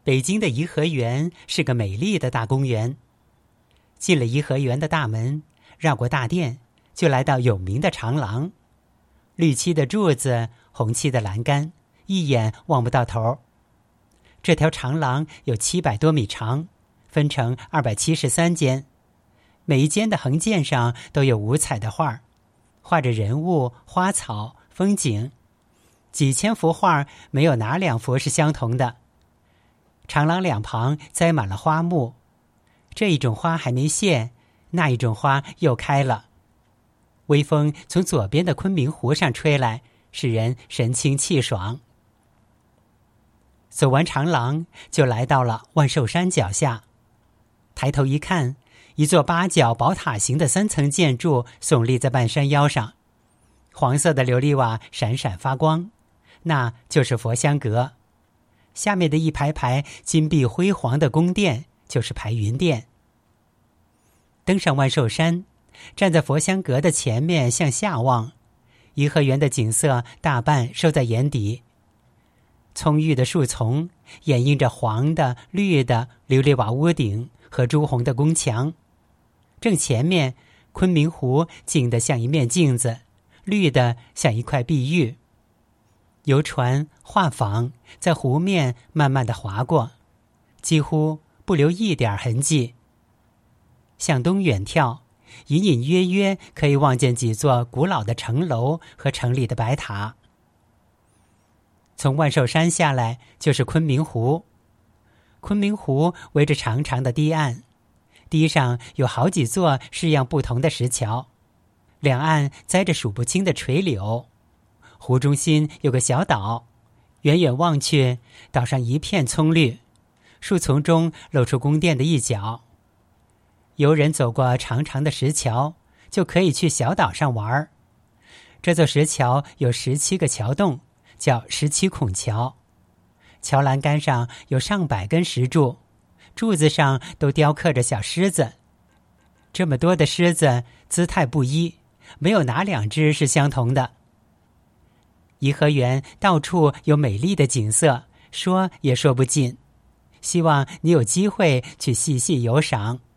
北京的颐和园是个美丽的大公园。进了颐和园的大门，绕过大殿，就来到有名的长廊。绿漆的柱子，红漆的栏杆，一眼望不到头。这条长廊有700多米长，分成273间，每一间的横件上都有五彩的画，画着人物、花草、风景。几千幅画，没有哪2幅是相同的。长廊两旁栽满了花木，这一种花还没谢，那一种花又开了。微风从左边的昆明湖上吹来，使人神清气爽。走完长廊，就来到了万寿山脚下。抬头一看，一座8角宝塔形的3层建筑耸立在半山腰上，黄色的琉璃瓦闪闪发光，那就是佛香阁。下面的一排排金碧辉煌的宫殿就是排云殿。登上万寿山，站在佛香阁的前面向下望，颐和园的景色大半收在眼底。葱郁的树丛掩映着黄的、绿的琉璃瓦屋顶和朱红的宫墙。正前面，昆明湖静得像一面镜子，绿得像一块碧玉。游船、画舫在湖面慢慢地划过，几乎不留一点痕迹。向东远眺，隐隐约约可以望见几座古老的城楼和城里的白塔。从万寿山下来就是昆明湖。昆明湖围着长长的堤岸，堤上有好几座式样不同的石桥，两岸栽着数不清的垂柳。湖中心有个小岛，远远望去，岛上一片葱绿，树丛中露出宫殿的一角。游人走过长长的石桥，就可以去小岛上玩。这座石桥有17个桥洞，叫17孔桥。桥栏杆上有上百根石柱，柱子上都雕刻着小狮子。这么多的狮子，姿态不一，没有哪2只是相同的。颐和园到处有美丽的景色，说也说不尽。希望你有机会去细细游赏。